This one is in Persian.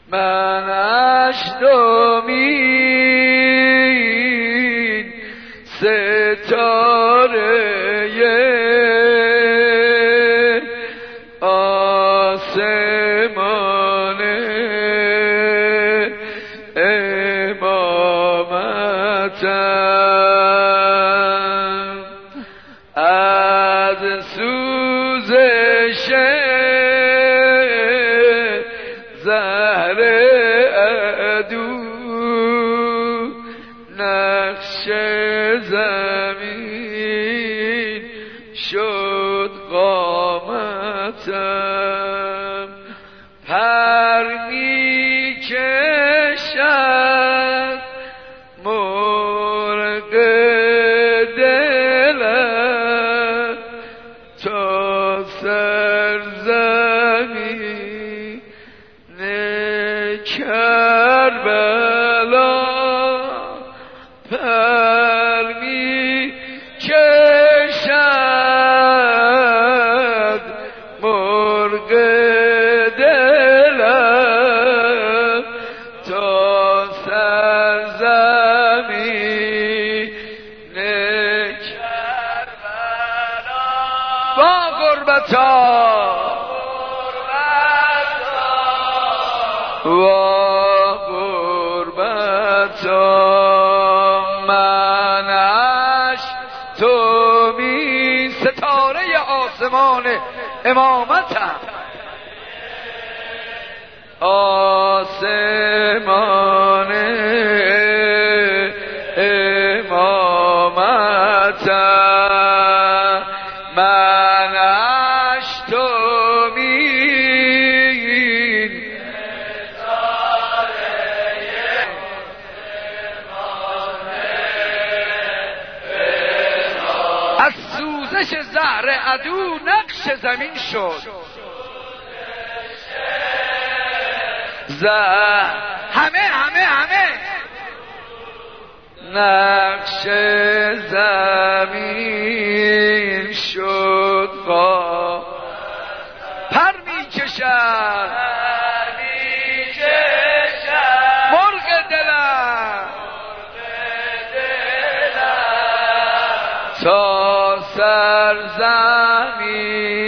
منش دومین ستاره آسمان امامتم، از سوزش زهر عدو نقش زمین شد قامتم، پر می کشد مرغ دلم تا سرزمین کربلا، پر می کشد مرغ دلم تا سرزمین کربلا. با غربتا با غربتا منش تو می ستاره آسمان امامتم، آسمان امامتم، منش تو از سوزش زهر عدو نقش زمین شد، همه نقش زمین شد، پر می کشد مرغ دلم تا سرزمین